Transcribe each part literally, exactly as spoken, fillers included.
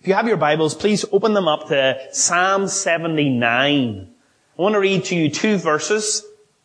If you have your Bibles, please open them up to Psalm seventy-nine. I want to read to you two verses.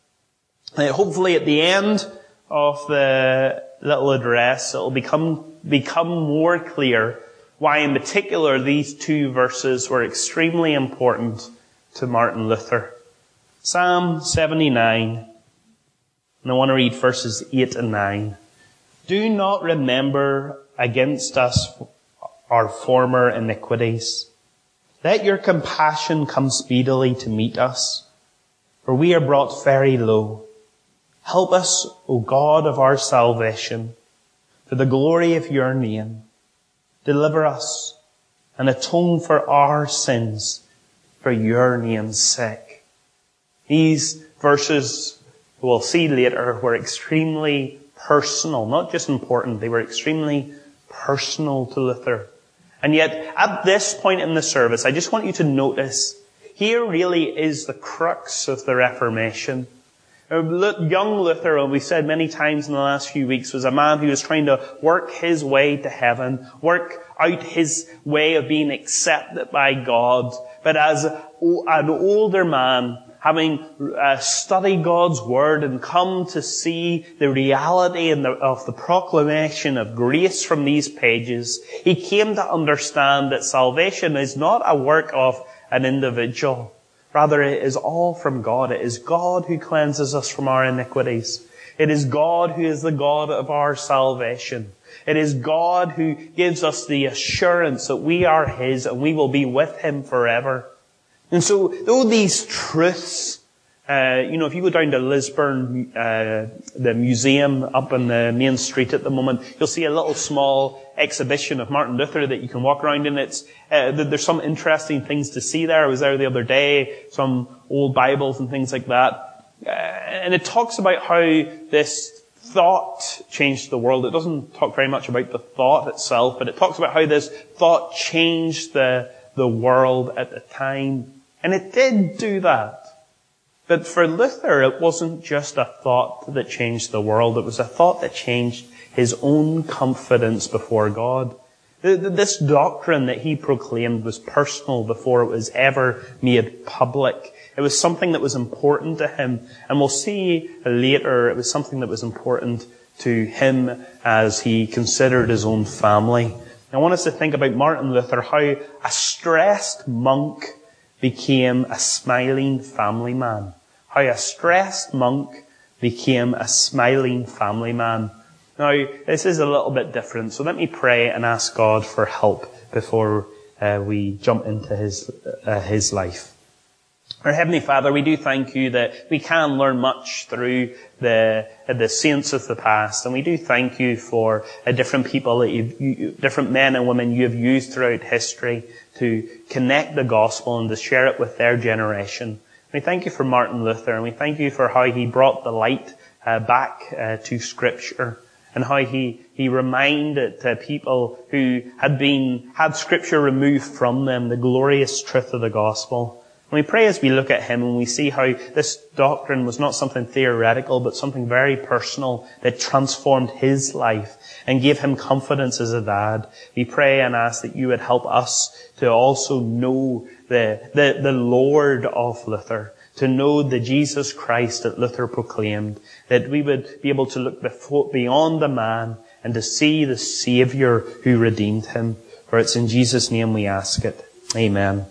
Uh, hopefully at the end of the little address, it'll become, become more clear why in particular these two verses were extremely important to Martin Luther. Psalm seventy-nine, and I want to read verses eight and nine. Do not remember against us our former iniquities. Let your compassion come speedily to meet us, for we are brought very low. Help us, O God of our salvation, for the glory of your name. Deliver us and atone for our sins for your name's sake. These verses, we'll see later, were extremely personal, not just important, they were extremely personal to Luther. And yet, at this point in the service, I just want you to notice, here really is the crux of the Reformation. Young Luther, and we've said many times in the last few weeks, was a man who was trying to work his way to heaven, work out his way of being accepted by God. But as an older man, having uh, studied God's Word and come to see the reality and the, of the proclamation of grace from these pages, he came to understand that salvation is not a work of an individual. Rather, it is all from God. It is God who cleanses us from our iniquities. It is God who is the God of our salvation. It is God who gives us the assurance that we are His and we will be with Him forever. And so, though these truths, uh, you know, if you go down to Lisburn, uh, the museum up on the main street at the moment, you'll see a little small exhibition of Martin Luther that you can walk around in. It's, uh, there's some interesting things to see there. I was there the other day, some old Bibles and things like that. Uh, and it talks about how this thought changed the world. It doesn't talk very much about the thought itself, but it talks about how this thought changed the, the world at the time. And it did do that. But for Luther, it wasn't just a thought that changed the world. It was a thought that changed his own confidence before God. This doctrine that he proclaimed was personal before it was ever made public. It was something that was important to him. And we'll see later, it was something that was important to him as he considered his own family. I want us to think about Martin Luther, how a stressed monk became a smiling family man. How a stressed monk became a smiling family man. Now, this is a little bit different, so let me pray and ask God for help before uh, we jump into his uh, his life. Our Heavenly Father, we do thank you that we can learn much through the the saints of the past, and we do thank you for uh, different people, that you've, you, different men and women you have used throughout history to connect the gospel and to share it with their generation. We thank you for Martin Luther, and we thank you for how he brought the light uh, back uh, to Scripture, and how he he reminded uh, people who had been had Scripture removed from them the glorious truth of the gospel. And we pray as we look at him and we see how this doctrine was not something theoretical, but something very personal that transformed his life and gave him confidence as a dad. We pray and ask that you would help us to also know the, the, the Lord of Luther, to know the Jesus Christ that Luther proclaimed, that we would be able to look before, beyond the man and to see the Savior who redeemed him. For it's in Jesus' name we ask it. Amen.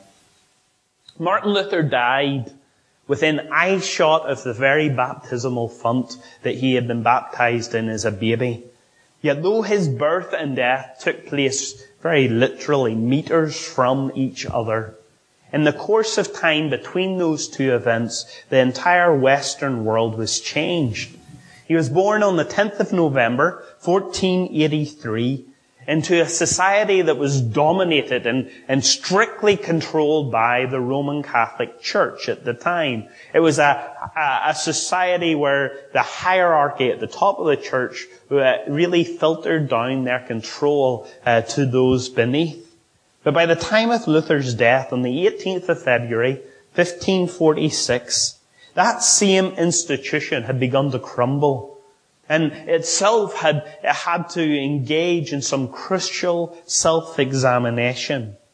Martin Luther died within eyeshot of the very baptismal font that he had been baptized in as a baby. Yet though his birth and death took place very literally meters from each other, in the course of time between those two events, the entire Western world was changed. He was born on the tenth of November, fourteen eighty-three, into a society that was dominated and, and strictly controlled by the Roman Catholic Church at the time. It was a, a, a society where the hierarchy at the top of the church uh, really filtered down their control uh, to those beneath. But by the time of Luther's death on the eighteenth of February, fifteen forty-six, that same institution had begun to crumble. And itself had, it had to engage in some crucial self-examination.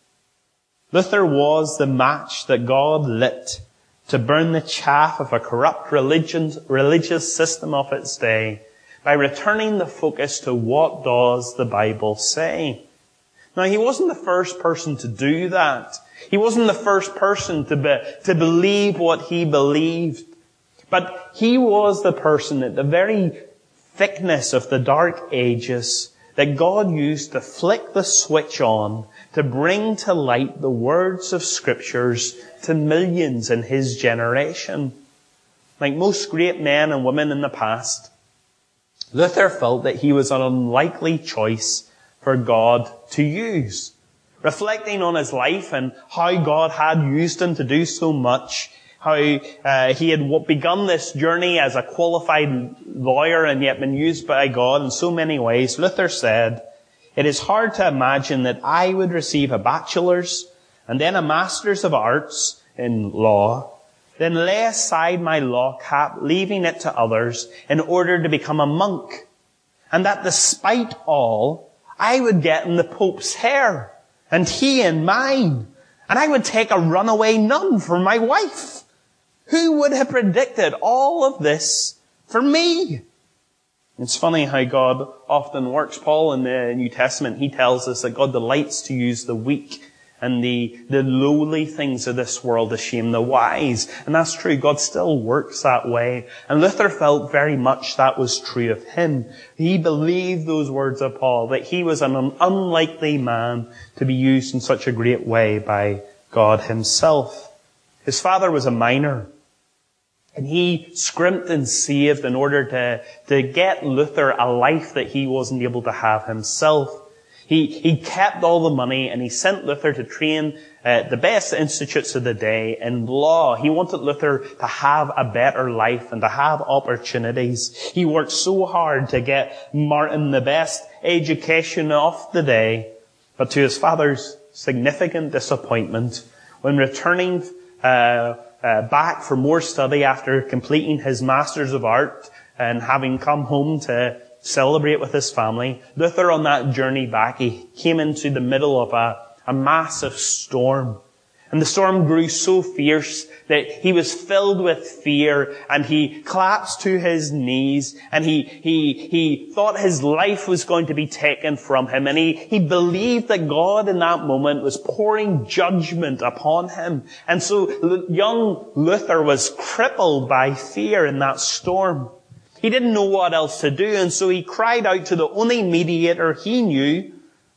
Luther was the match that God lit to burn the chaff of a corrupt religion, religious system of its day by returning the focus to what does the Bible say. Now, he wasn't the first person to do that. He wasn't the first person to be, to believe what he believed. But he was the person at the very thickness of the Dark Ages that God used to flick the switch on to bring to light the words of Scriptures to millions in his generation. Like most great men and women in the past, Luther felt that he was an unlikely choice for God to use. Reflecting on his life and how God had used him to do so much, how uh, he had begun this journey as a qualified lawyer and yet been used by God in so many ways, Luther said, "It is hard to imagine that I would receive a bachelor's and then a master's of arts in law, then lay aside my law cap, leaving it to others in order to become a monk, and that despite all, I would get in the Pope's hair, and he in mine, and I would take a runaway nun for my wife. Who would have predicted all of this for me?" It's funny how God often works. Paul in the New Testament, he tells us that God delights to use the weak and the, the lowly things of this world to shame the wise. And that's true. God still works that way. And Luther felt very much that was true of him. He believed those words of Paul, that he was an unlikely man to be used in such a great way by God himself. His father was a miner. And he scrimped and saved in order to, to get Luther a life that he wasn't able to have himself. He, he kept all the money and he sent Luther to train uh, the best institutes of the day in law. He wanted Luther to have a better life and to have opportunities. He worked so hard to get Martin the best education of the day. But to his father's significant disappointment, when returning uh Uh, back for more study after completing his Masters of Art and having come home to celebrate with his family, Luther on that journey back, he came into the middle of a, a massive storm. And the storm grew so fierce that he was filled with fear and he collapsed to his knees and he, he, he thought his life was going to be taken from him. And he, he believed that God in that moment was pouring judgment upon him. And so young Luther was crippled by fear in that storm. He didn't know what else to do. And so he cried out to the only mediator he knew,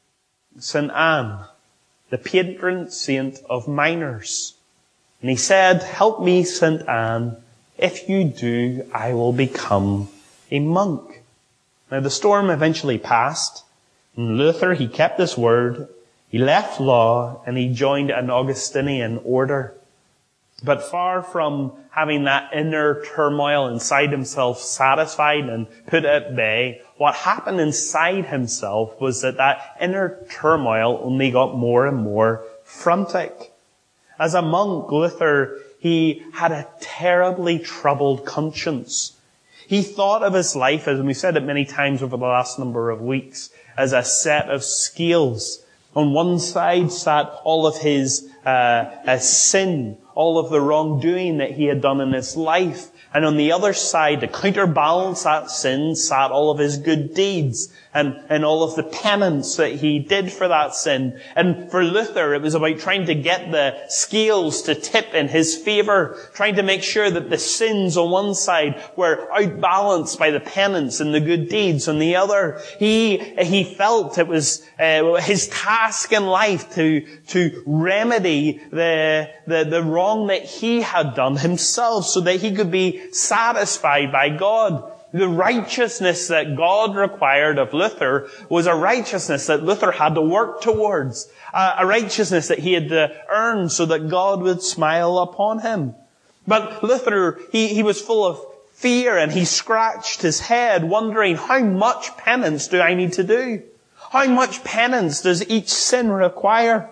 Saint Anne, the patron saint of miners. And he said, "Help me, Saint Anne. If you do, I will become a monk." Now the storm eventually passed. And Luther, he kept his word. He left law and he joined an Augustinian order. But far from having that inner turmoil inside himself satisfied and put at bay, what happened inside himself was that that inner turmoil only got more and more frantic. As a monk, Luther, he had a terribly troubled conscience. He thought of his life, as we've said it many times over the last number of weeks, as a set of scales. On one side sat all of his uh, uh, sin, all of the wrongdoing that he had done in his life. And on the other side, to counterbalance that sin, sat all of his good deeds and, and all of the penance that he did for that sin. And for Luther, it was about trying to get the scales to tip in his favor, trying to make sure that the sins on one side were outbalanced by the penance and the good deeds on the other. He, he felt it was uh, his task in life to, to remedy the, the, the wrong that he had done himself so that he could be satisfied by God. The righteousness that God required of Luther was a righteousness that Luther had to work towards. A righteousness that he had to earn so that God would smile upon him. But Luther, he, he was full of fear and he scratched his head wondering, how much penance do I need to do? How much penance does each sin require?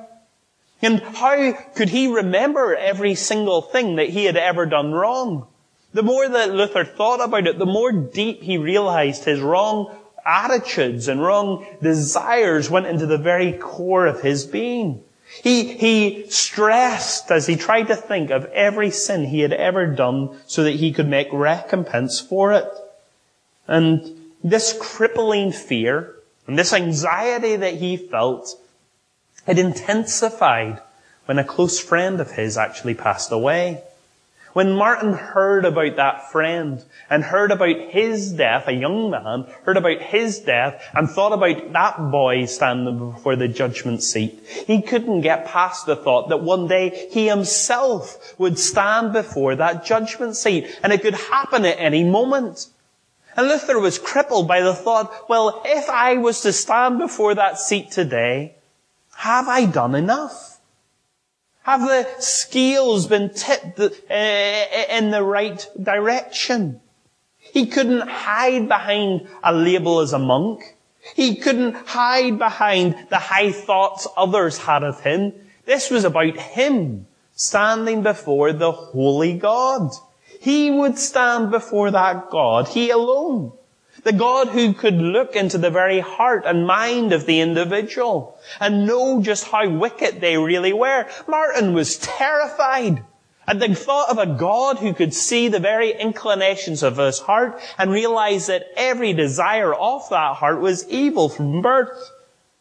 And how could he remember every single thing that he had ever done wrong? The more that Luther thought about it, the more deep he realized his wrong attitudes and wrong desires went into the very core of his being. He, he stressed as he tried to think of every sin he had ever done so that he could make recompense for it. And this crippling fear and this anxiety that he felt had intensified when a close friend of his actually passed away. When Martin heard about that friend and heard about his death, a young man heard about his death and thought about that boy standing before the judgment seat, he couldn't get past the thought that one day he himself would stand before that judgment seat, and it could happen at any moment. And Luther was crippled by the thought, well, if I was to stand before that seat today, have I done enough? Have the scales been tipped in the right direction? He couldn't hide behind a label as a monk. He couldn't hide behind the high thoughts others had of him. This was about him standing before the holy God. He would stand before that God, he alone. The God who could look into the very heart and mind of the individual and know just how wicked they really were. Martin was terrified at the thought of a God who could see the very inclinations of his heart and realize that every desire of that heart was evil from birth.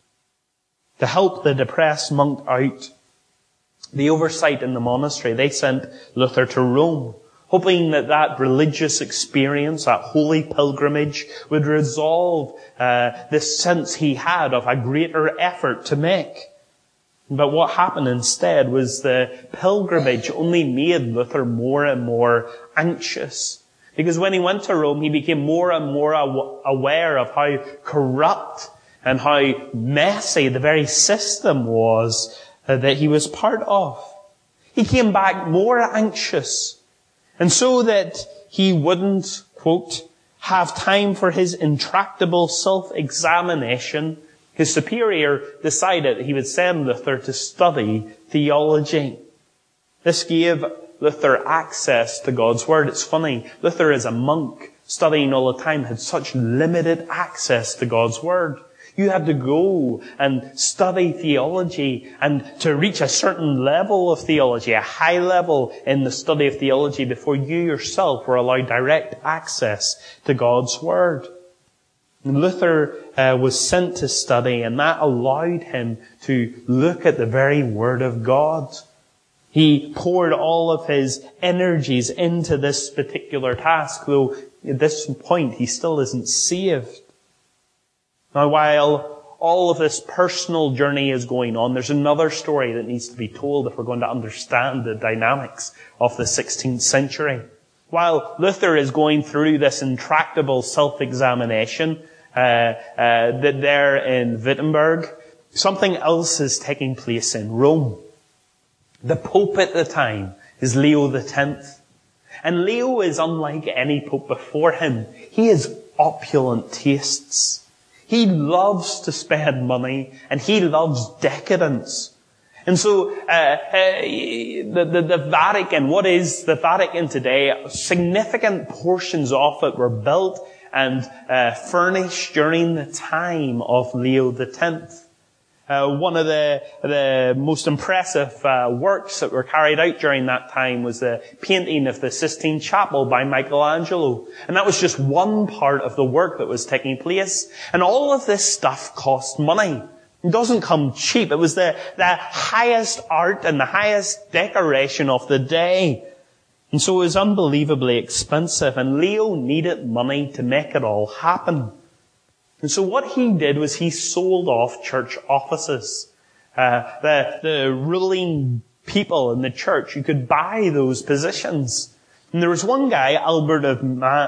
To help the depressed monk out, the oversight in the monastery, they sent Luther to Rome, hoping that that religious experience, that holy pilgrimage, would resolve uh, this sense he had of a greater effort to make. But what happened instead was the pilgrimage only made Luther more and more anxious. Because when he went to Rome, he became more and more aw- aware of how corrupt and how messy the very system was uh, that he was part of. He came back more anxious. And so that he wouldn't, quote, have time for his intractable self-examination, his superior decided that he would send Luther to study theology. This gave Luther access to God's Word. It's funny, Luther as a monk, studying all the time, had such limited access to God's Word. You had to go and study theology, and to reach a certain level of theology, a high level in the study of theology, before you yourself were allowed direct access to God's Word. And Luther uh, was sent to study, and that allowed him to look at the very Word of God. He poured all of his energies into this particular task, though at this point he still isn't saved. Now, while all of this personal journey is going on, there's another story that needs to be told if we're going to understand the dynamics of the sixteenth century. While Luther is going through this intractable self-examination uh, uh, that there in Wittenberg, something else is taking place in Rome. The Pope at the time is Leo the tenth. And Leo is unlike any Pope before him. He has opulent tastes. He loves to spend money, and he loves decadence. And so, uh, uh, the, the, the Vatican, what is the Vatican today? Significant portions of it were built and uh, furnished during the time of Leo the tenth. Uh, one of the, the most impressive uh, works that were carried out during that time was the painting of the Sistine Chapel by Michelangelo. And that was just one part of the work that was taking place. And all of this stuff cost money. It doesn't come cheap. It was the, the highest art and the highest decoration of the day. And so it was unbelievably expensive. And Leo needed money to make it all happen. And so what he did was he sold off church offices. Uh, the, the ruling people in the church, you could buy those positions. And there was one guy, Albert of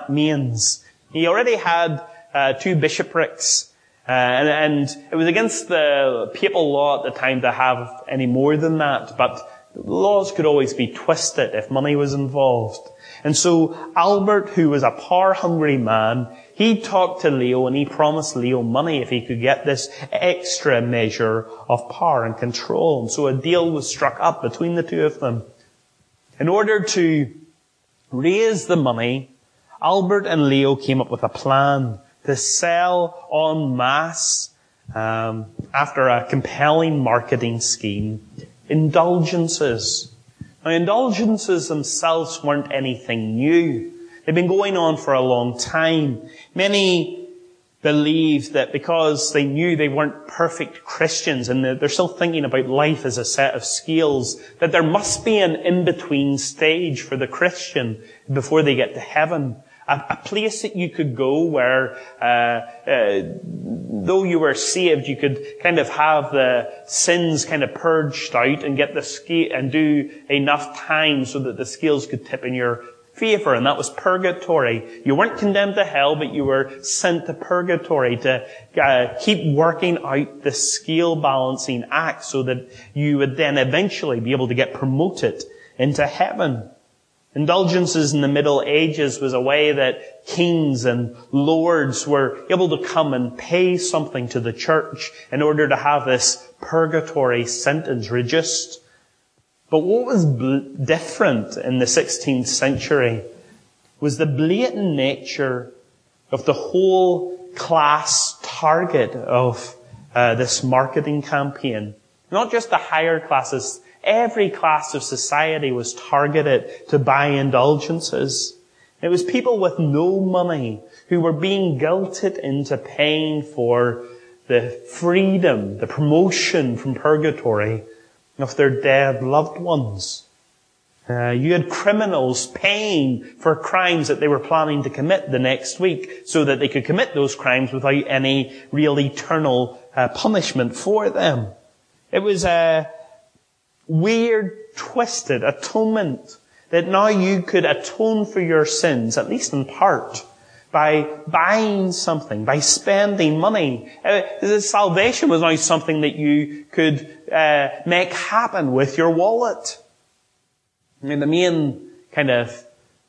Mainz. He already had uh, two bishoprics. Uh, and, and it was against the papal law at the time to have any more than that. But laws could always be twisted if money was involved. And so Albert, who was a power-hungry man, he talked to Leo and he promised Leo money if he could get this extra measure of power and control. And so a deal was struck up between the two of them. In order to raise the money, Albert and Leo came up with a plan to sell en masse um, after a compelling marketing scheme, indulgences. Now, indulgences themselves weren't anything new. They've been going on for a long time. Many believed that because they knew they weren't perfect Christians and they're still thinking about life as a set of scales, that there must be an in-between stage for the Christian before they get to heaven. A, a place that you could go where, uh, uh, though you were saved, you could kind of have the sins kind of purged out and get the scale and do enough time so that the scales could tip in your favor, and that was purgatory. You weren't condemned to hell, but you were sent to purgatory to uh, keep working out the scale balancing act so that you would then eventually be able to get promoted into heaven. Indulgences in the Middle Ages was a way that kings and lords were able to come and pay something to the church in order to have this purgatory sentence reduced. But what was bl- different in the sixteenth century was the blatant nature of the whole class target of uh, this marketing campaign. Not just the higher classes. Every class of society was targeted to buy indulgences. It was people with no money who were being guilted into paying for the freedom, the promotion from purgatory of their dead loved ones. Uh, you had criminals paying for crimes that they were planning to commit the next week so that they could commit those crimes without any real eternal uh, punishment for them. It was a weird, twisted atonement that now you could atone for your sins, at least in part, by buying something, by spending money. Uh, the salvation was now something that you could uh, make happen with your wallet. I mean, the main kind of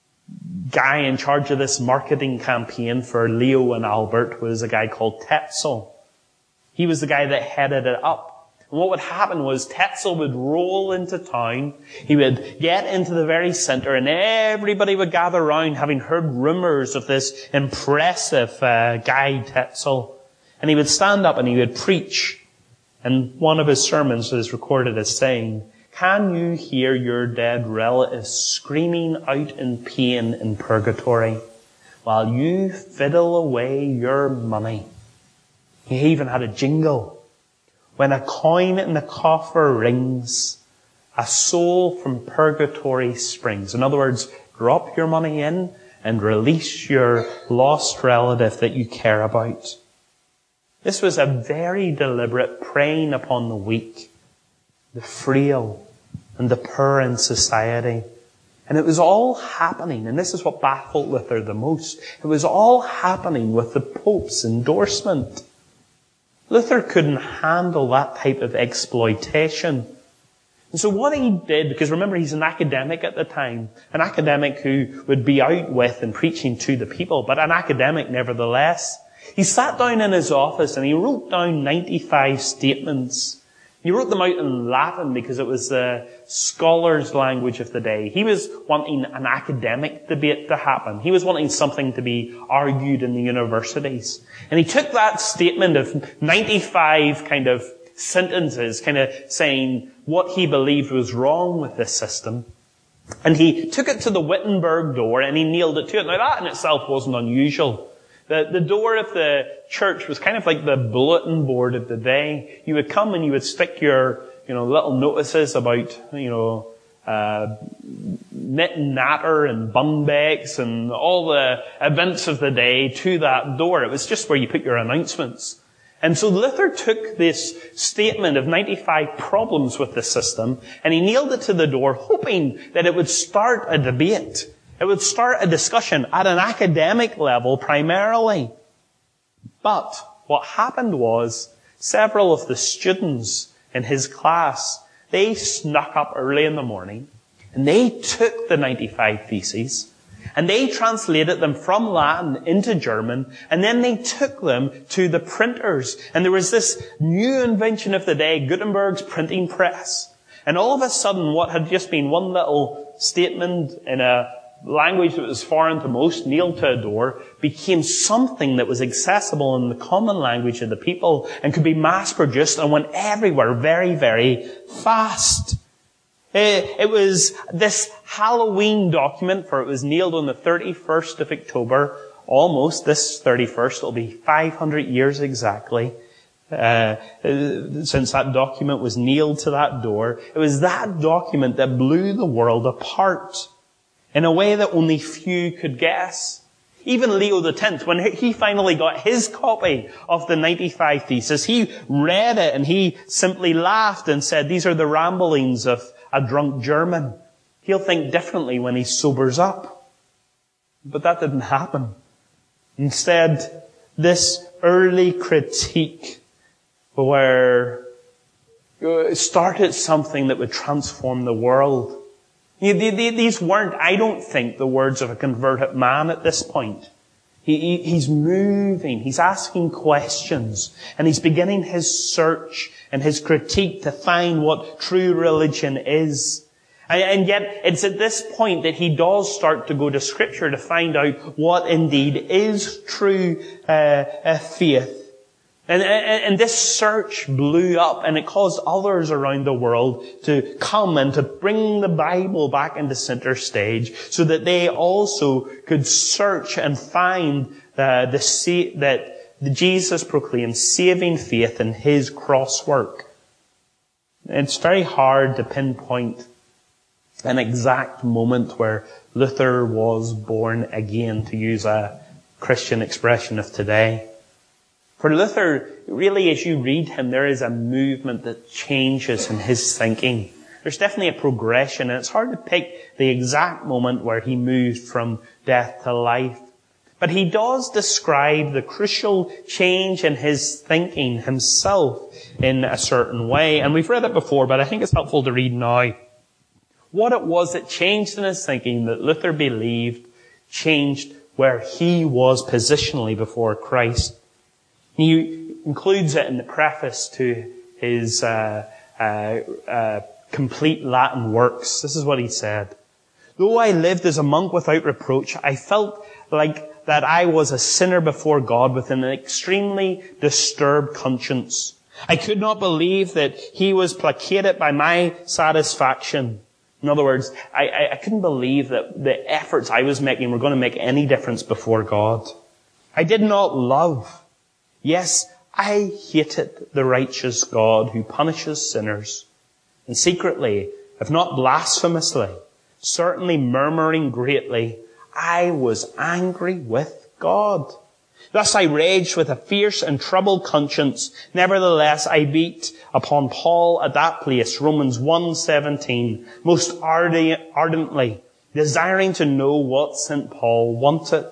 guy in charge of this marketing campaign for Leo and Albert was a guy called Tetzel. He was the guy that headed it up. And what would happen was Tetzel would roll into town, he would get into the very center, and everybody would gather around having heard rumors of this impressive uh, guy Tetzel. And he would stand up and he would preach. And one of his sermons is recorded as saying, "Can you hear your dead relatives screaming out in pain in purgatory while you fiddle away your money?" He even had a jingle. "When a coin in the coffer rings, a soul from purgatory springs." In other words, drop your money in and release your lost relative that you care about. This was a very deliberate preying upon the weak, the frail, and the poor in society. And it was all happening, and this is what baffled Luther the most, it was all happening with the Pope's endorsement. Luther couldn't handle that type of exploitation. And so what he did, because remember he's an academic at the time, an academic who would be out with and preaching to the people, but an academic nevertheless, he sat down in his office and he wrote down ninety-five statements. He wrote them out in Latin because it was the scholar's language of the day. He was wanting an academic debate to happen. He was wanting something to be argued in the universities. And he took that statement of ninety-five kind of sentences, kind of saying what he believed was wrong with this system, and he took it to the Wittenberg door and he nailed it to it. Now that in itself wasn't unusual. The, the door of the church was kind of like the bulletin board of the day. You would come and you would stick your, you know, little notices about, you know, uh, knit and natter and bunbecks and all the events of the day to that door. It was just where you put your announcements. And so Luther took this statement of ninety-five problems with the system and he nailed it to the door, hoping that it would start a debate. It would start a discussion at an academic level primarily. But what happened was several of the students in his class, they snuck up early in the morning and they took the ninety-five theses and they translated them from Latin into German, and then they took them to the printers. And there was this new invention of the day, Gutenberg's printing press. And all of a sudden, what had just been one little statement in a language that was foreign to most, nailed to a door, became something that was accessible in the common language of the people and could be mass-produced and went everywhere very, very fast. It was this Halloween document, for it was nailed on the thirty-first of October, almost this thirty-first, it'll be five hundred years exactly, uh, since that document was nailed to that door. It was that document that blew the world apart in a way that only few could guess. Even Leo the tenth, when he finally got his copy of the ninety-five Theses, he read it and he simply laughed and said, these are the ramblings of a drunk German. He'll think differently when he sobers up. But that didn't happen. Instead, this early critique where it started something that would transform the world. These weren't, I don't think, the words of a converted man at this point. He, he, he's moving, he's asking questions, and he's beginning his search and his critique to find what true religion is. And, and yet, it's at this point that he does start to go to Scripture to find out what indeed is true uh, uh, faith. And, and, and this search blew up, and it caused others around the world to come and to bring the Bible back into center stage so that they also could search and find uh, the sa- that Jesus proclaimed saving faith in his cross work. It's very hard to pinpoint an exact moment where Luther was born again, to use a Christian expression of today. For Luther, really, as you read him, there is a movement that changes in his thinking. There's definitely a progression, and it's hard to pick the exact moment where he moved from death to life. But he does describe the crucial change in his thinking himself in a certain way. And we've read it before, but I think it's helpful to read now. What it was that changed in his thinking that Luther believed changed where he was positionally before Christ. He includes it in the preface to his uh, uh, uh, complete Latin works. This is what he said. Though I lived as a monk without reproach, I felt like that I was a sinner before God with an extremely disturbed conscience. I could not believe that he was placated by my satisfaction. In other words, I, I, I couldn't believe that the efforts I was making were going to make any difference before God. I did not love. Yes, I hated the righteous God who punishes sinners. And secretly, if not blasphemously, certainly murmuring greatly, I was angry with God. Thus I raged with a fierce and troubled conscience. Nevertheless, I beat upon Paul at that place, Romans one seventeen, most ardently, desiring to know what Saint Paul wanted.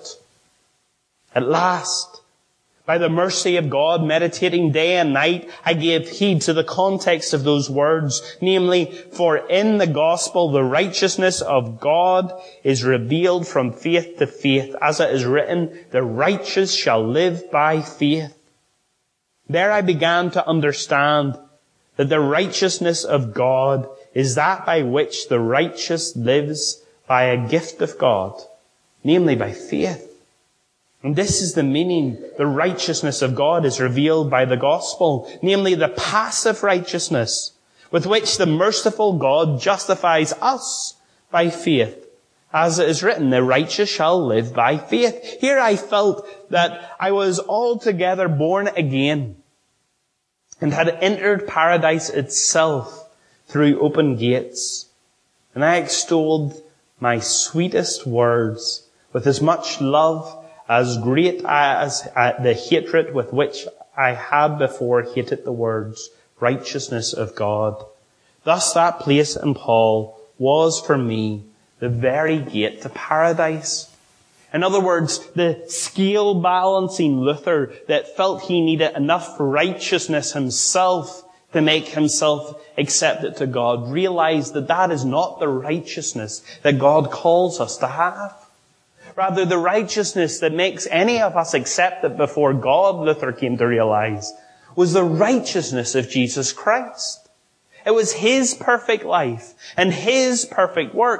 At last, by the mercy of God, meditating day and night, I gave heed to the context of those words, namely, for in the gospel the righteousness of God is revealed from faith to faith, as it is written, the righteous shall live by faith. There I began to understand that the righteousness of God is that by which the righteous lives by a gift of God, namely by faith. And this is the meaning. The righteousness of God is revealed by the gospel, namely the passive righteousness with which the merciful God justifies us by faith. As it is written, the righteous shall live by faith. Here I felt that I was altogether born again and had entered paradise itself through open gates. And I extolled my sweetest words with as much love as great as uh, the hatred with which I had before hated the words, righteousness of God. Thus that place in Paul was for me the very gate to paradise. In other words, the scale-balancing Luther that felt he needed enough righteousness himself to make himself accepted to God realized that that is not the righteousness that God calls us to have. Rather, the righteousness that makes any of us accepted before God, Luther came to realize, was the righteousness of Jesus Christ. It was his perfect life and his perfect work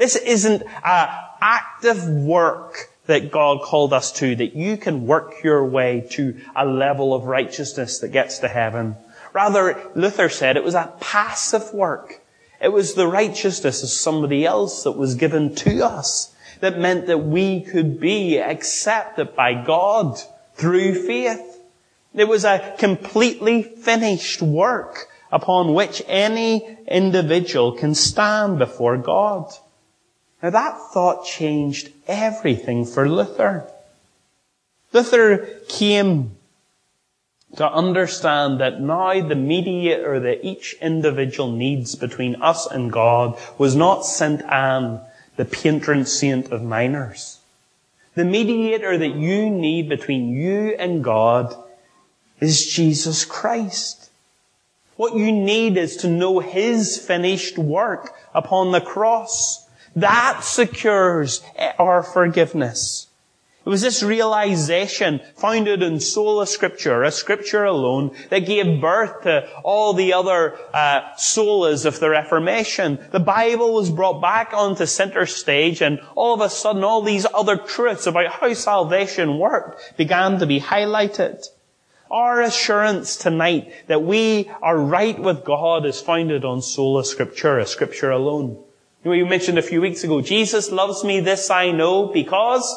This isn't an active work that God called us to, that you can work your way to a level of righteousness that gets to heaven. Rather, Luther said it was a passive work. It was the righteousness of somebody else that was given to us, that meant that we could be accepted by God through faith. It was a completely finished work upon which any individual can stand before God. Now that thought changed everything for Luther. Luther came to understand that now the mediator that each individual needs between us and God was not Saint Anne, the patron saint of minors. The mediator that you need between you and God is Jesus Christ. What you need is to know His finished work upon the cross. That secures our forgiveness. It was this realization founded in sola scriptura, a scripture alone, that gave birth to all the other uh, solas of the Reformation. The Bible was brought back onto center stage, and all of a sudden all these other truths about how salvation worked began to be highlighted. Our assurance tonight that we are right with God is founded on sola scriptura, scripture alone. You know, you mentioned a few weeks ago, Jesus loves me, this I know, because...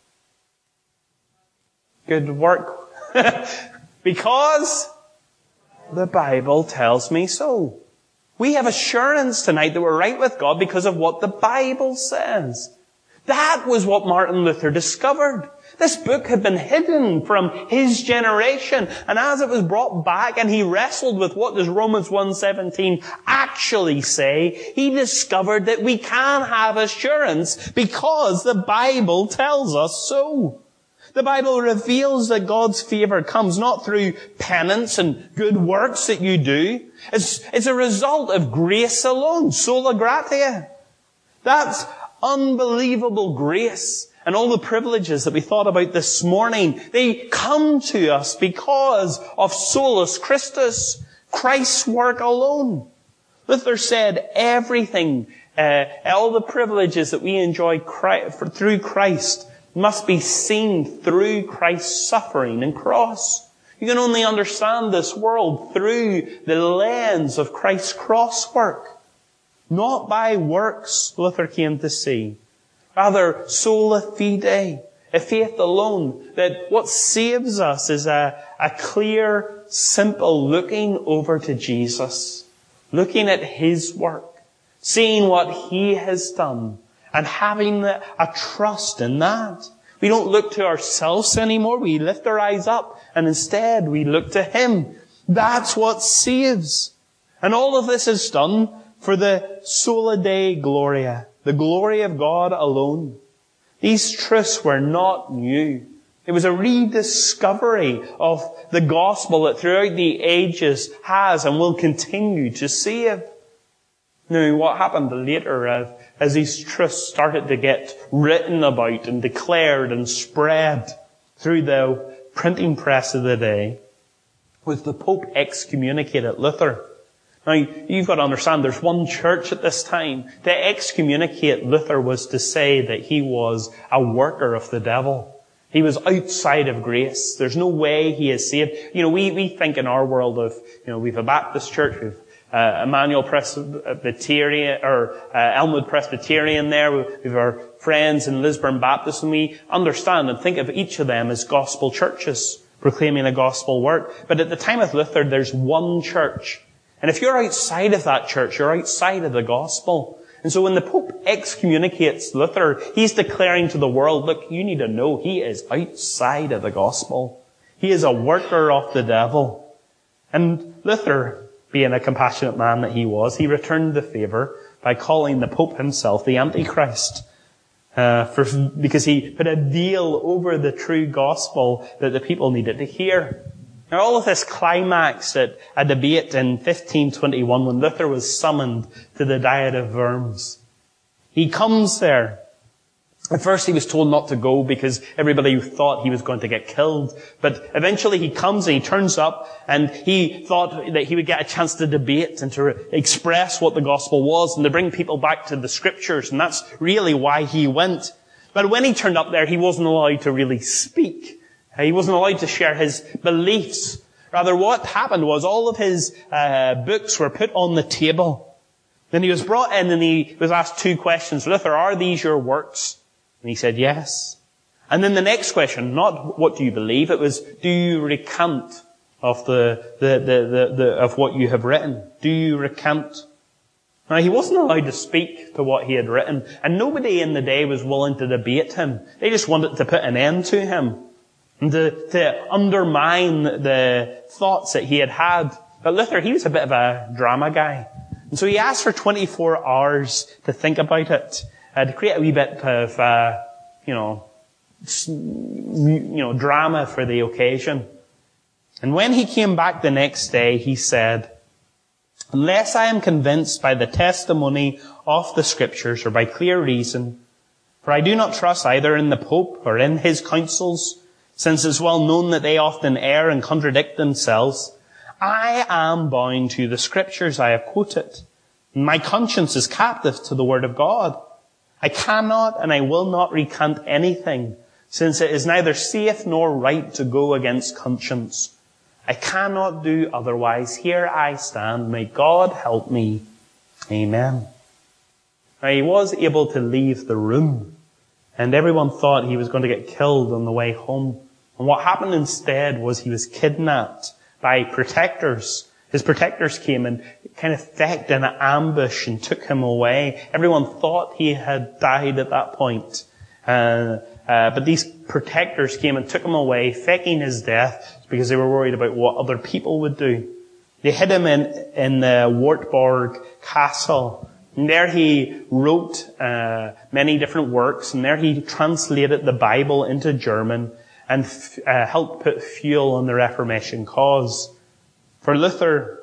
Good work. Because the Bible tells me so. We have assurance tonight that we're right with God because of what the Bible says. That was what Martin Luther discovered. This book had been hidden from his generation, and as it was brought back and he wrestled with what does Romans one seventeen actually say, he discovered that we can have assurance because the Bible tells us so. The Bible reveals that God's favor comes not through penance and good works that you do. It's, it's a result of grace alone, sola gratia. That's unbelievable grace. And all the privileges that we thought about this morning, they come to us because of solus Christus, Christ's work alone. Luther said everything, uh, all the privileges that we enjoy Christ, through Christ must be seen through Christ's suffering and cross. You can only understand this world through the lens of Christ's cross work. Not by works, Luther came to see. Rather, sola fide, a faith alone, that what saves us is a, a clear, simple looking over to Jesus, looking at His work, seeing what He has done, and having a trust in that. We don't look to ourselves anymore. We lift our eyes up, and instead we look to Him. That's what saves. And all of this is done for the sola Dei Gloria, the glory of God alone. These truths were not new. It was a rediscovery of the gospel that throughout the ages has and will continue to save. Now, what happened later as, as these truths started to get written about and declared and spread through the printing press of the day was the Pope excommunicated Luther. Now, you've got to understand, there's one church at this time. To excommunicate Luther was to say that he was a worker of the devil. He was outside of grace. There's no way he is saved. You know, we, we think in our world of, you know, we've a Baptist church, we've uh, Emmanuel Presbyterian, or uh, Elmwood Presbyterian there, we've our friends in Lisburn Baptist, and we understand and think of each of them as gospel churches, proclaiming a gospel work. But at the time of Luther, there's one church. And if you're outside of that church, you're outside of the gospel. And so when the Pope excommunicates Luther, he's declaring to the world, look, you need to know he is outside of the gospel. He is a worker of the devil. And Luther, being a compassionate man that he was, he returned the favour by calling the Pope himself the Antichrist. Uh, for, because he put a deal over the true gospel that the people needed to hear. Now, all of this climaxed at a debate in fifteen twenty-one when Luther was summoned to the Diet of Worms. He comes there, At first he was told not to go because everybody thought he was going to get killed. But eventually he comes and he turns up, and he thought that he would get a chance to debate and to express what the gospel was and to bring people back to the scriptures. And that's really why he went. But when he turned up there, he wasn't allowed to really speak. He wasn't allowed to share his beliefs. Rather, what happened was all of his uh, books were put on the table. Then he was brought in and he was asked two questions. Luther, are these your works? And he said, yes. And then the next question, not what do you believe, it was, do you recant of the, the, the, the, the of what you have written? Do you recant? Now, he wasn't allowed to speak to what he had written, and nobody in the day was willing to debate him. They just wanted to put an end to him and to, to undermine the thoughts that he had had. But Luther, he was a bit of a drama guy. And so he asked for twenty-four hours to think about it. Uh, to create a wee bit of, uh, you know, you know, drama for the occasion. And when he came back the next day, he said, unless I am convinced by the testimony of the scriptures or by clear reason, for I do not trust either in the Pope or in his councils, since it's well known that they often err and contradict themselves, I am bound to the scriptures I have quoted. My conscience is captive to the word of God. I cannot and I will not recant anything, since it is neither safe nor right to go against conscience. I cannot do otherwise. Here I stand. May God help me. Amen. Now, he was able to leave the room, and everyone thought he was going to get killed on the way home. And what happened instead was he was kidnapped by protectors. His protectors came and kind of faked an ambush and took him away. Everyone thought he had died at that point. Uh, uh, but these protectors came and took him away, faking his death because they were worried about what other people would do. They hid him in, in the Wartburg Castle. And there he wrote uh, many different works. And there he translated the Bible into German and f- uh, helped put fuel on the Reformation cause. For Luther,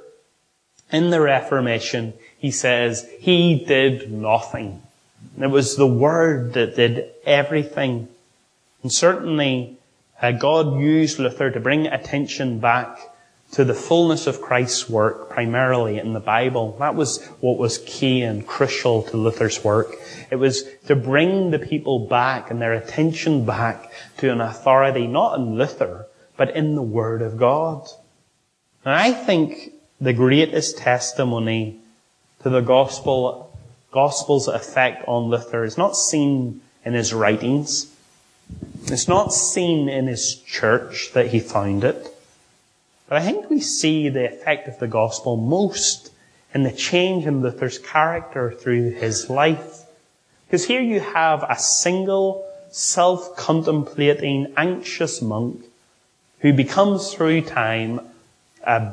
in the Reformation, he says, he did nothing. And it was the Word that did everything. And certainly, uh, God used Luther to bring attention back to the fullness of Christ's work, primarily in the Bible. That was what was key and crucial to Luther's work. It was to bring the people back and their attention back to an authority, not in Luther, but in the Word of God. And I think the greatest testimony to the gospel, gospel's effect on Luther is not seen in his writings. It's not seen in his church that he founded. But I think we see the effect of the gospel most in the change in Luther's character through his life. Because here you have a single, self-contemplating, anxious monk who becomes through time a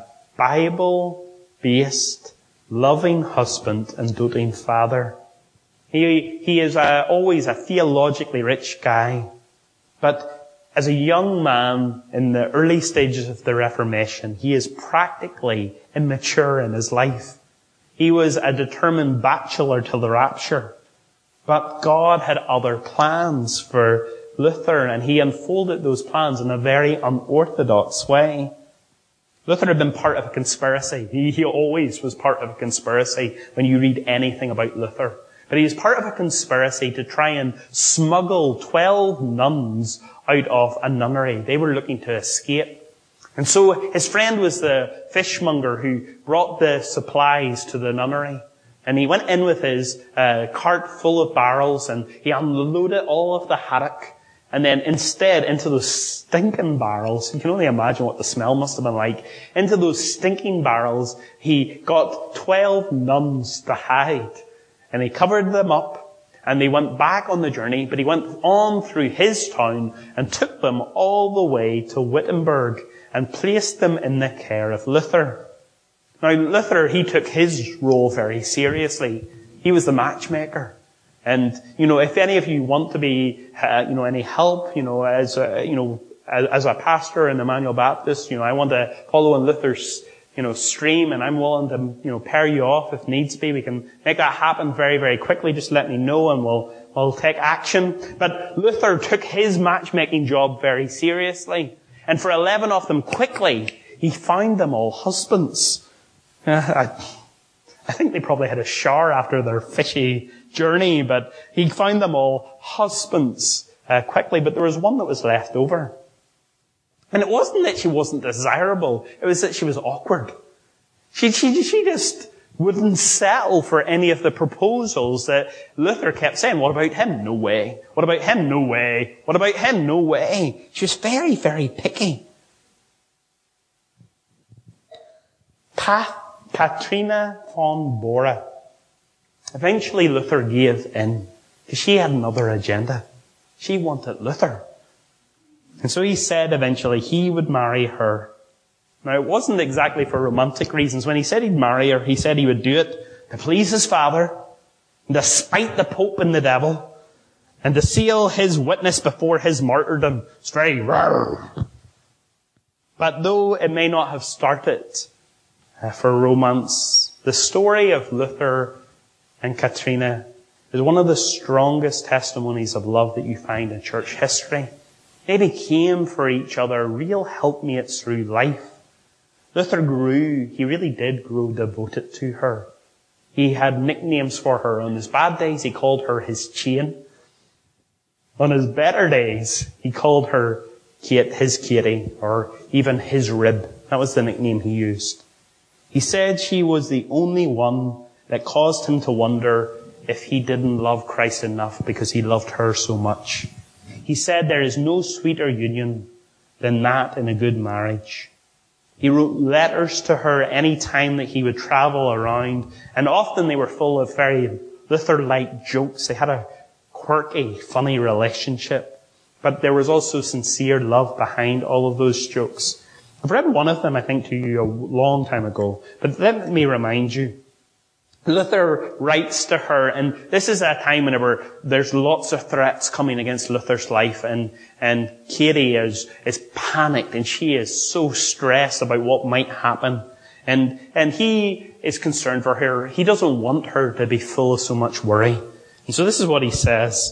Bible-based, loving husband and doting father. He, he is a, always a theologically rich guy. But as a young man in the early stages of the Reformation, he is practically immature in his life. He was a determined bachelor till the rapture. But God had other plans for Luther, and he unfolded those plans in a very unorthodox way. Luther had been part of a conspiracy. He, he always was part of a conspiracy when you read anything about Luther. But he was part of a conspiracy to try and smuggle twelve nuns out of a nunnery. They were looking to escape. And so his friend was the fishmonger who brought the supplies to the nunnery. And he went in with his uh, cart full of barrels and he unloaded all of the haddock. And then instead, into those stinking barrels, you can only imagine what the smell must have been like, into those stinking barrels, he got twelve nuns to hide. And he covered them up, and they went back on the journey, but he went on through his town and took them all the way to Wittenberg and placed them in the care of Luther. Now, Luther, he took his role very seriously. He was the matchmaker. And, you know, if any of you want to be, uh, you know, any help, you know, as a, you know, as, as a pastor in Emmanuel Baptist, you know, I want to follow in Luther's you know, stream, and I'm willing to, you know, pair you off if needs be. We can make that happen very, very quickly. Just let me know and we'll, we'll take action. But Luther took his matchmaking job very seriously. And for eleven of them quickly, he found them all husbands. Uh, I, I think they probably had a shower after their fishy journey, but he found them all husbands uh, quickly. But there was one that was left over. And it wasn't that she wasn't desirable. It was that she was awkward. She, she, she just wouldn't settle for any of the proposals that Luther kept saying. What about him? No way. What about him? No way. What about him? No way. She was very, very picky. Kath, Katrina von Bora. Eventually Luther gave in because she had another agenda. She wanted Luther. And so he said eventually he would marry her. Now, it wasn't exactly for romantic reasons. When he said he'd marry her, he said he would do it to please his father, despite the Pope and the devil, and to seal his witness before his martyrdom. It's very rare. But though it may not have started uh, for romance, the story of Luther and Katrina is one of the strongest testimonies of love that you find in church history. They became for each other real helpmates through life. Luther grew, he really did grow devoted to her. He had nicknames for her. On his bad days, he called her his chain. On his better days, he called her Kate, his Katie, or even his rib. That was the nickname he used. He said she was the only one that caused him to wonder if he didn't love Christ enough because he loved her so much. He said there is no sweeter union than that in a good marriage. He wrote letters to her any time that he would travel around, and often they were full of very Luther-like jokes. They had a quirky, funny relationship, but there was also sincere love behind all of those jokes. I've read one of them, I think, to you a long time ago, but let me remind you. Luther writes to her, and this is a time whenever there's lots of threats coming against Luther's life, and, and Katie is, is panicked, and she is so stressed about what might happen. And, and he is concerned for her. He doesn't want her to be full of so much worry. And so this is what he says.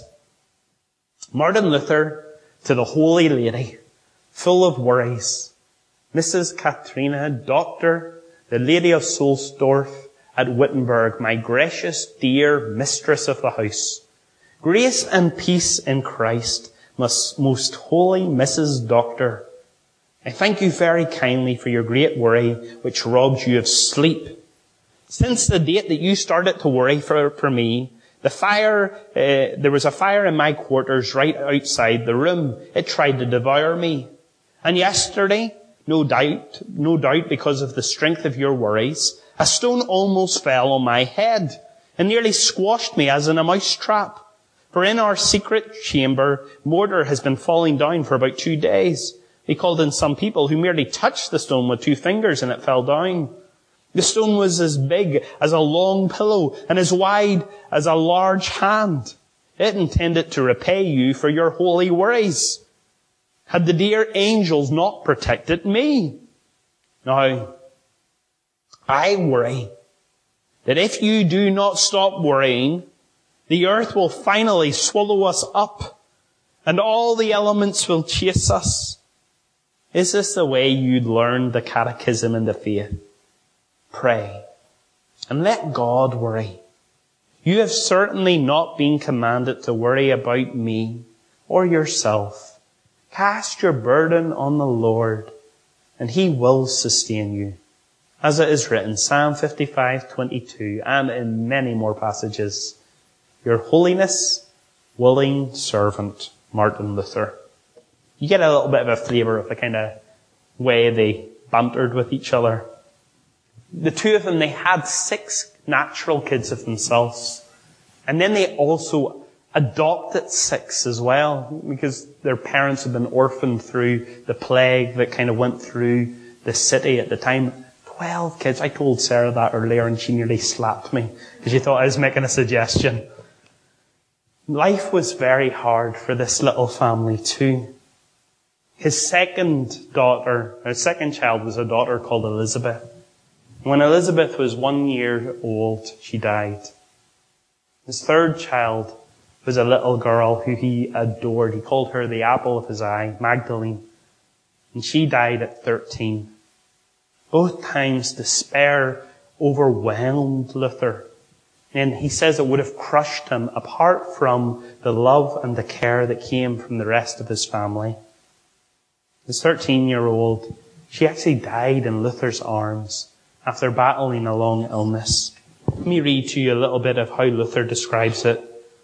Martin Luther, to the Holy Lady, full of worries, Missus Katrina, Doctor, the Lady of Solsdorf, at Wittenberg, my gracious, dear mistress of the house. Grace and peace in Christ, most holy Missus Doctor. I thank you very kindly for your great worry, which robs you of sleep. Since the date that you started to worry for, for me, the fire, uh, there was a fire in my quarters right outside the room. It tried to devour me. And yesterday, no doubt, no doubt because of the strength of your worries, a stone almost fell on my head and nearly squashed me as in a mouse trap. For in our secret chamber, mortar has been falling down for about two days. We called in some people who merely touched the stone with two fingers and it fell down. The stone was as big as a long pillow and as wide as a large hand. It intended to repay you for your holy worries. Had the dear angels not protected me? Now, I worry that if you do not stop worrying, the earth will finally swallow us up and all the elements will chase us. Is this the way you'd learn the catechism and the faith? Pray and let God worry. You have certainly not been commanded to worry about me or yourself. Cast your burden on the Lord and He will sustain you. As it is written, Psalm fifty-five twenty-two, and in many more passages, your holiness, willing servant, Martin Luther. You get a little bit of a flavour of the kind of way they bantered with each other. The two of them, they had six natural kids of themselves. And then they also adopted six as well, because their parents had been orphaned through the plague that kind of went through the city at the time. Twelve kids. I told Sarah that earlier and she nearly slapped me because she thought I was making a suggestion. Life was very hard for this little family too. His second daughter, his second child was a daughter called Elizabeth. When Elizabeth was one year old, she died. His third child was a little girl who he adored. He called her the apple of his eye, Magdalene. And she died at thirteen. Both times despair overwhelmed Luther. And he says it would have crushed him apart from the love and the care that came from the rest of his family. His thirteen-year-old, she actually died in Luther's arms after battling a long illness. Let me read to you a little bit of how Luther describes it.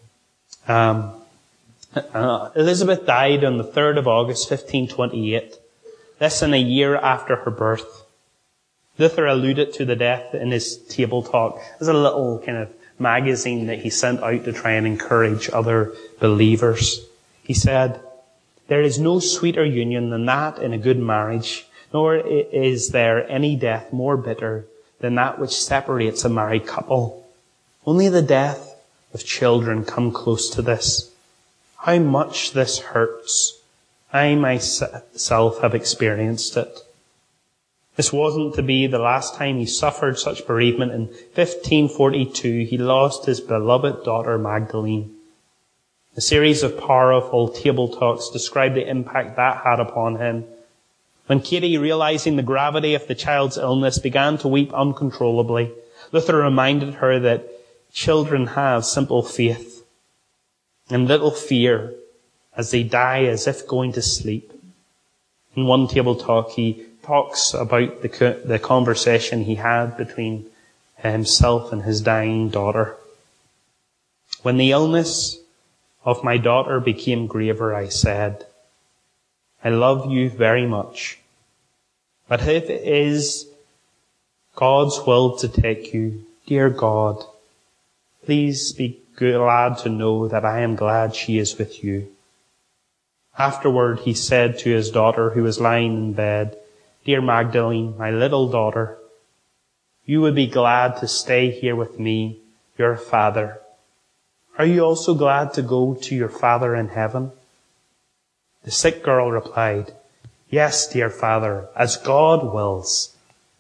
Um, uh, Elizabeth died on the third of August, fifteen twenty-eight, less than a year after her birth. Luther alluded to the death in his Table Talk. There's a little kind of magazine that he sent out to try and encourage other believers. He said, "There is no sweeter union than that in a good marriage, nor is there any death more bitter than that which separates a married couple. Only the death of children come close to this. How much this hurts. I myself have experienced it." This wasn't to be the last time he suffered such bereavement. In fifteen forty-two, he lost his beloved daughter Magdalene. A series of powerful table talks describe the impact that had upon him. When Katie, realizing the gravity of the child's illness, began to weep uncontrollably, Luther reminded her that children have simple faith and little fear as they die as if going to sleep. In one table talk, he talks about the, the conversation he had between himself and his dying daughter. "When the illness of my daughter became graver, I said, 'I love you very much. But if it is God's will to take you, dear God, please be glad to know that I am glad she is with you.' Afterward, he said to his daughter, who was lying in bed, 'Dear Magdalene, my little daughter, you would be glad to stay here with me, your father. Are you also glad to go to your Father in heaven?' The sick girl replied, 'Yes, dear Father, as God wills.'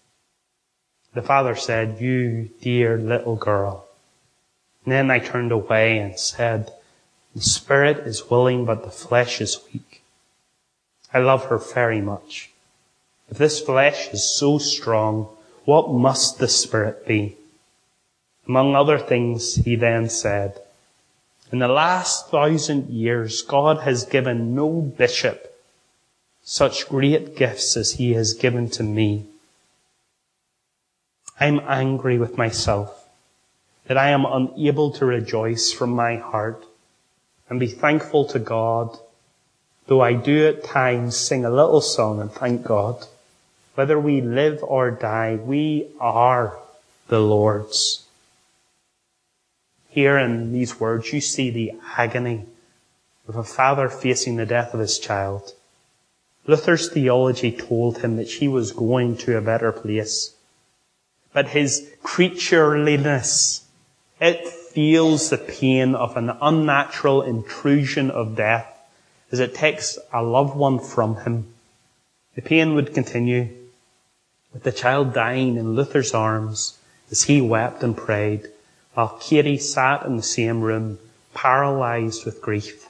The father said, 'You dear little girl.' And then I turned away and said, 'The spirit is willing, but the flesh is weak.' I love her very much. If this flesh is so strong, what must the spirit be?' Among other things, he then said, 'In the last thousand years, God has given no bishop such great gifts as he has given to me. I'm angry with myself that I am unable to rejoice from my heart and be thankful to God, though I do at times sing a little song and thank God. Whether we live or die, we are the Lord's.'" Here in these words, you see the agony of a father facing the death of his child. Luther's theology told him that she was going to a better place. But his creatureliness, it feels the pain of an unnatural intrusion of death as it takes a loved one from him. The pain would continue, with the child dying in Luther's arms as he wept and prayed, while Katie sat in the same room, paralyzed with grief.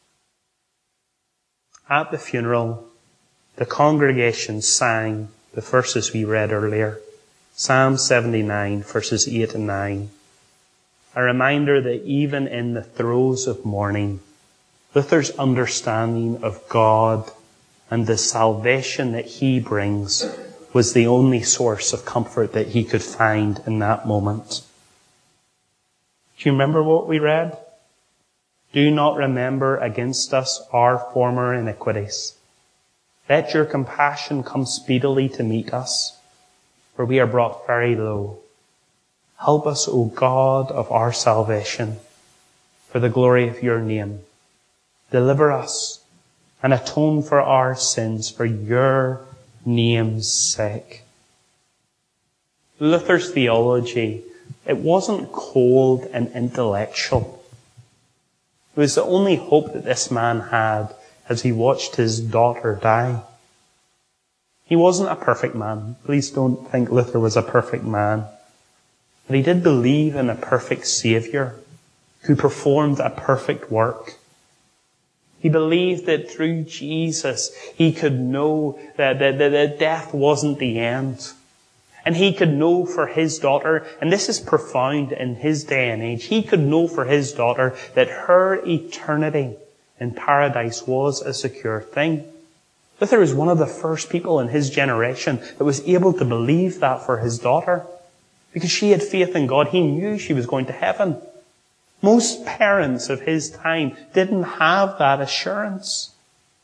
At the funeral, the congregation sang the verses we read earlier, Psalm seventy-nine, verses eight and nine. A reminder that even in the throes of mourning, Luther's understanding of God and the salvation that he brings was the only source of comfort that he could find in that moment. Do you remember what we read? "Do not remember against us our former iniquities. Let your compassion come speedily to meet us, for we are brought very low. Help us, O God of our salvation, for the glory of your name. Deliver us and atone for our sins for your name's sake." Luther's theology, it wasn't cold and intellectual. It was the only hope that this man had as he watched his daughter die. He wasn't a perfect man. Please don't think Luther was a perfect man. But he did believe in a perfect Saviour who performed a perfect work. He believed that through Jesus he could know that, that, that, that death wasn't the end. And he could know for his daughter, and this is profound in his day and age, he could know for his daughter that her eternity in paradise was a secure thing. Luther was one of the first people in his generation that was able to believe that for his daughter. Because she had faith in God. He knew she was going to heaven. Most parents of his time didn't have that assurance.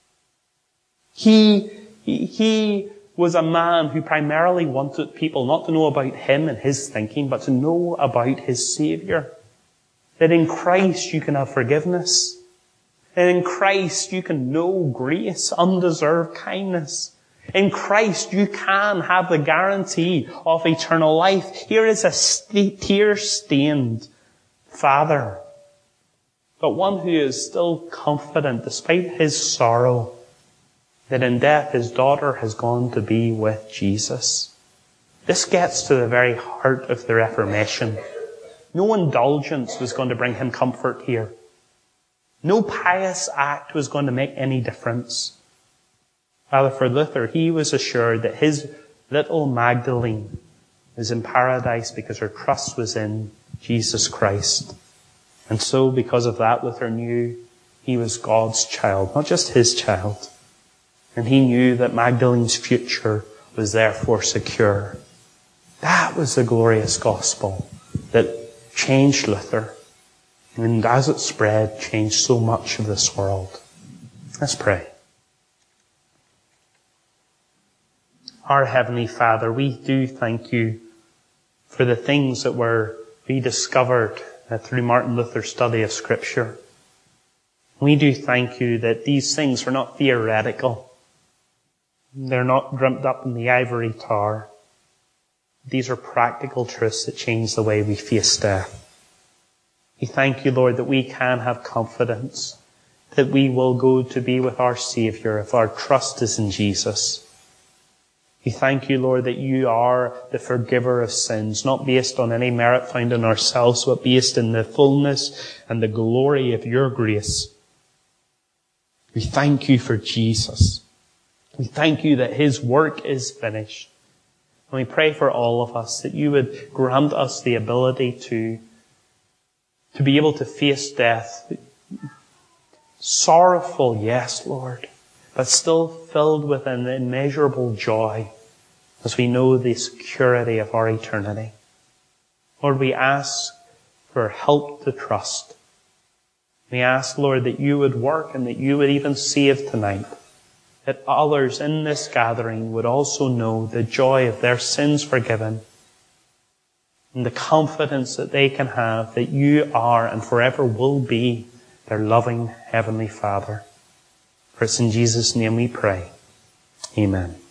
He, he, he was a man who primarily wanted people not to know about him and his thinking, but to know about his Saviour. That in Christ you can have forgiveness. That in Christ you can know grace, undeserved kindness. In Christ you can have the guarantee of eternal life. Here is a tear-stained father, but one who is still confident, despite his sorrow, that in death his daughter has gone to be with Jesus. This gets to the very heart of the Reformation. No indulgence was going to bring him comfort here. No pious act was going to make any difference. Rather, for Luther, he was assured that his little Magdalene was in paradise because her trust was in Jesus Christ. And so, because of that, Luther knew he was God's child, not just his child. And he knew that Magdalene's future was therefore secure. That was the glorious gospel that changed Luther. And as it spread, changed so much of this world. Let's pray. Our Heavenly Father, we do thank you for the things that were rediscovered through Martin Luther's study of Scripture. We do thank you that these things are not theoretical. They're not dreamt up in the ivory tower. These are practical truths that change the way we face death. We thank you, Lord, that we can have confidence that we will go to be with our Saviour if our trust is in Jesus. We thank you, Lord, that you are the forgiver of sins, not based on any merit found in ourselves, but based in the fullness and the glory of your grace. We thank you for Jesus. We thank you that his work is finished. And we pray for all of us that you would grant us the ability to, to be able to face death. Sorrowful, yes, Lord, but still filled with an immeasurable joy as we know the security of our eternity. Lord, we ask for help to trust. We ask, Lord, that you would work and that you would even save tonight. That others in this gathering would also know the joy of their sins forgiven and the confidence that they can have that you are and forever will be their loving Heavenly Father. For it's in Jesus' name we pray. Amen.